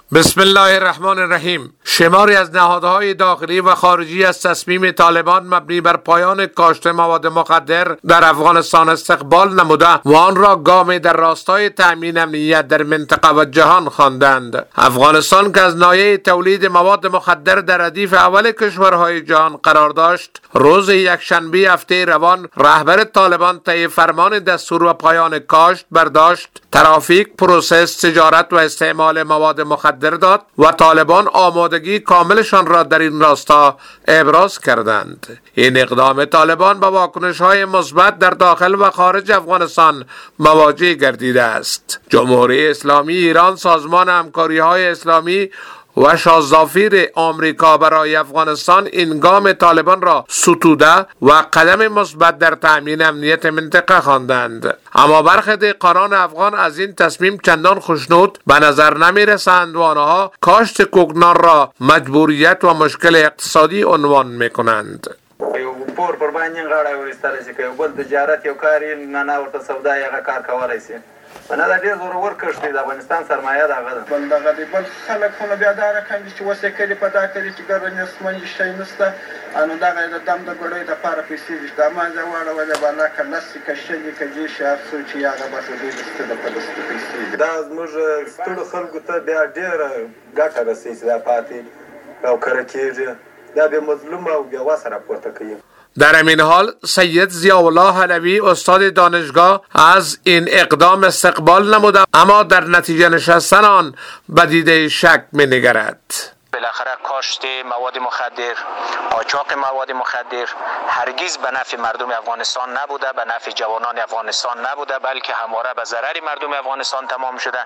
بسم الله الرحمن الرحیم. شماری از نهادهای داخلی و خارجی از تصمیم طالبان مبنی بر پایان کاشت مواد مخدر در افغانستان استقبال نموده و آن را گامی در راستای تأمین امنیت در منطقه و جهان خواندند. افغانستان که از ناحیه تولید مواد مخدر در ردیف اول کشورهای جهان قرار داشت، روز یکشنبه هفته روان رهبر طالبان طی فرمان دستور و پایان کاشت، برداشت، ترافیک، پروسس، تجارت و استعمال مواد مخدر داد و طالبان آمادگی کاملشان را در این راستا ابراز کردند. این اقدام طالبان با واکنش‌های مثبت در داخل و خارج افغانستان مواجه گردیده است. جمهوری اسلامی ایران، سازمان همکاری‌های اسلامی و شاهزافیر آمریکا برای افغانستان این گام طالبان را ستوده و قدم مثبت در تأمین امنیت منطقه خواندند. اما برخی دهقانان افغان از این تصمیم چندان خوشنود به نظر نمی‌رسند و آنها کاشت کوکنار را مجبوریت و مشکل اقتصادی عنوان می‌کنند. پور پر باندې غاړه ورستل شي، که بل تجارت یو کاری نه ورته سودا یې کار کولای شي. نه دا ډیر زورور کښت دی، د افغانستان سرمایه دغه ده. بل دغه دی، بل خلک خو بیا دا رقم دي چې اوس یې کلي په دا کلي چې ګرنسمن شی نشته، نو دغه د دم د ګړۍ دپاره پیسې دي چې دا مانځه واړولې بالا که لسې که شلې که جېشي هر څو چې هغه بس دوی دسته د په دسته پیسې دي. دا زموږ ستړو خلکو ته بیا ډېره ګټه رسوي چې دا پاتې او کره کېږي، دا بیا مظلوم او بیا وسه راپورته کوي. در همین حال سید ضیاءالله حلوی استاد دانشگاه از این اقدام استقبال نموده، اما در نتیجه نشستن آن به دیده شک می‌نگرد. بالاخره کاشت مواد مخدر، قاچاق مواد مخدر هرگز به نفع مردم افغانستان نبوده، به نفع جوانان افغانستان نبوده، بلکه همواره به ضرر مردم افغانستان تمام شده.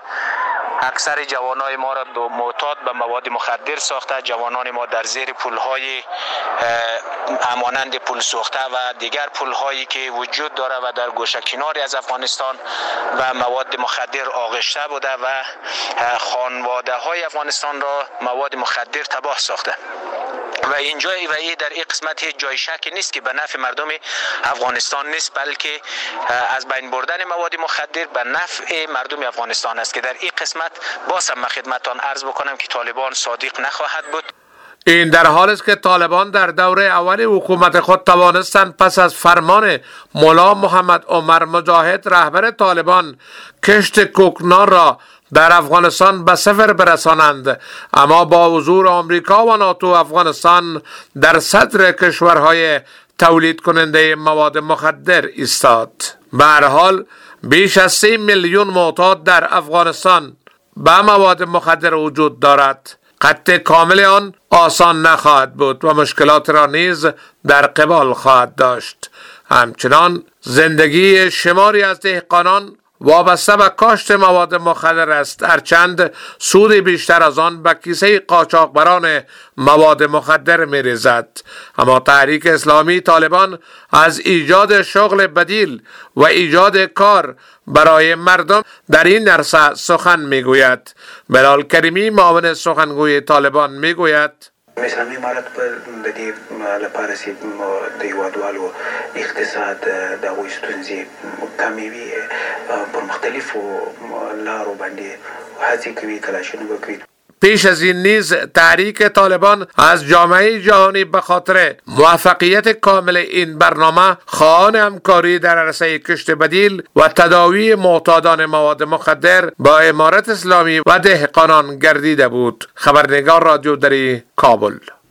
اکثر جوانان ما را معتاد به مواد مخدر ساخته. جوانان ما در زیر پل‌های همانند پل سوخته و دیگر پل‌هایی که وجود داره و در گوشه کناری از افغانستان و مواد مخدر آغشته بوده و خانواده‌های افغانستان را مواد مخدر تباه ساخته. و اینجا و این در این قسمت هیچ جای شکی نیست که به نفع مردم افغانستان نیست، بلکه از بین بردن مواد مخدر به نفع مردم افغانستان است که در این قسمت باز هم خدمتتان عرض بکنم که طالبان صادق نخواهد بود. این در حالی است که طالبان در دوره اول حکومت خود توانستند پس از فرمان ملا محمد عمر مجاهد رهبر طالبان کشت کوکنار را در افغانستان به صفر برسانند، اما با حضور آمریکا و ناتو افغانستان در صدر کشورهای تولید کننده مواد مخدر ایستاد. به هر حال بیش از 3 میلیون معتاد در افغانستان به مواد مخدر وجود دارد. قطع کامل آن آسان نخواهد بود و مشکلات را نیز در قبال خواهد داشت. همچنان زندگی شماری از دهقانان وابسته به کاشت مواد مخدر است، هرچند سود بیشتر از آن به کیسه قاچاقبران مواد مخدر می ریزد. اما تحریک اسلامی طالبان از ایجاد شغل بدیل و ایجاد کار برای مردم در این عرصه سخن می گوید. بلال کریمی، معاون سخنگوی طالبان، می گوید اسلامي امارت په د دې لپاره چې د هیوادوالو اقتصاد د هغوی ستونزې کمې وي پر مختلفو لارو باندې هڅې کوي، تلاشونه به کوي. پیش از این نیز تحریک طالبان از جامعه جهانی به خاطر موفقیت کامل این برنامه خواهان همکاری در عرصه کشت بدیل و تداوی معتادان مواد مخدر با امارت اسلامی و دهقانان گردیده بود. خبرنگار رادیو دری، کابل.